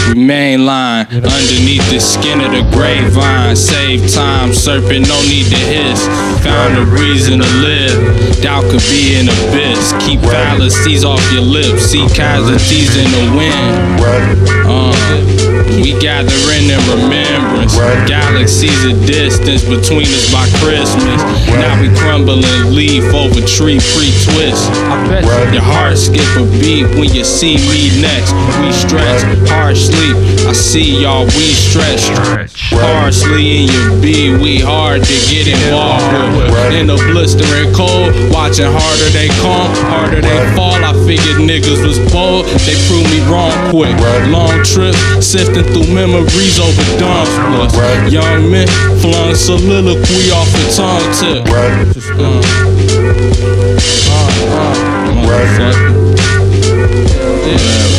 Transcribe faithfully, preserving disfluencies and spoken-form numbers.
We mainline underneath the skin of the grapevine. Save time, serpent, no need to hiss. Found a reason to live. Doubt could be an abyss. Keep fallacies off your lips. See casualties in the wind. Uh, we gather in in remembrance. Galaxies of distance between us by Christmas. Now we crumble and leaf over tree pre-twist. I bet your heart skip a beat when you see me next. We stretch, hard sleep. I see y'all, we stretch. Parsley in your beat, we hard to get involved with. In the blistering cold, watching harder they come, harder they fall. I figured niggas was bold, they proved me wrong quick. Long trip, sifting through memories over dumb splits. Young men flung soliloquy off the tongue tip. Uh, uh, uh, motherfucker. Yeah.